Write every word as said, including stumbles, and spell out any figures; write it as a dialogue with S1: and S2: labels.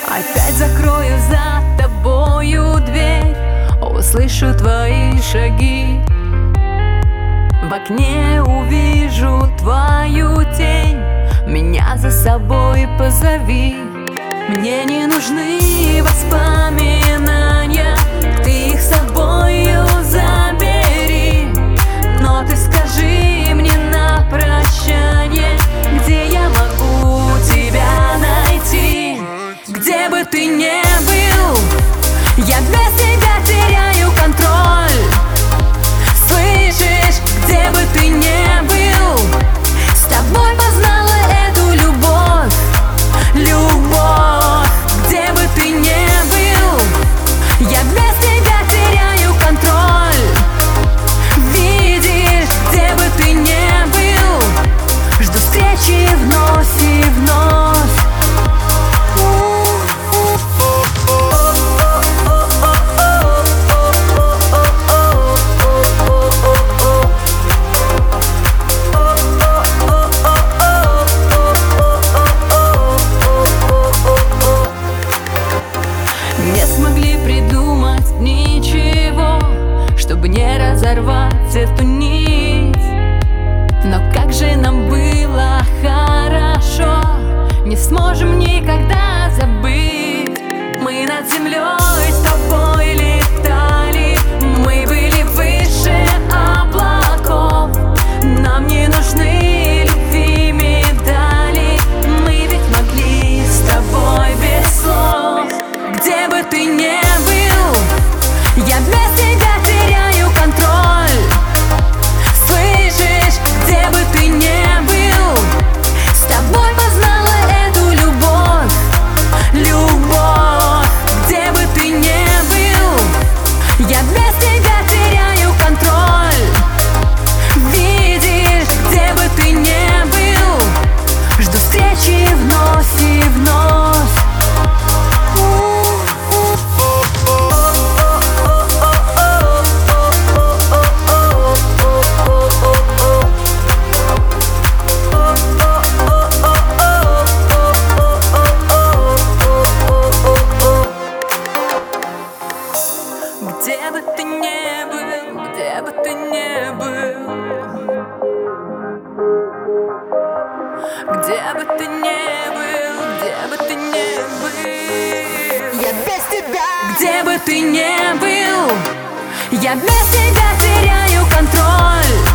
S1: Опять закрою за тобою дверь, услышу твои шаги. В окне увижу твою тень, меня за собой позови. Мне не нужны воспоминания, ты их с собою забери. Но ты скажи мне на прощание, где я могу тебя найти. Где бы ты ни был, я без тебя теряю контроль. Слышишь, где бы ты ни был, с тобой познала эту любовь, любовь. Где бы ты ни был, я без тебя теряю контроль. Видишь, где бы ты ни был, жду встречи вновь и вновь. Не смогли придумать ничего, чтобы не разорвать эту нить. Но как же нам было хорошо, не сможем никогда забыть. Мы над землей с тобой летали, мы были выше облаков. Нам не нужны любви медали, мы ведь могли с тобой без слов. Где бы ты ни был, я без тебя теряю контроль. Слышишь, где бы ты ни был, с тобой познала эту любовь, любовь. Где бы ты ни был, я без тебя теряю контроль. Видишь, где бы ты ни был, жду встречи вновь и вновь. Где бы ты ни был, где бы ты ни был, где бы ты ни был, где бы ты ни был, я без тебя. Где бы ты ни был, я без тебя теряю контроль.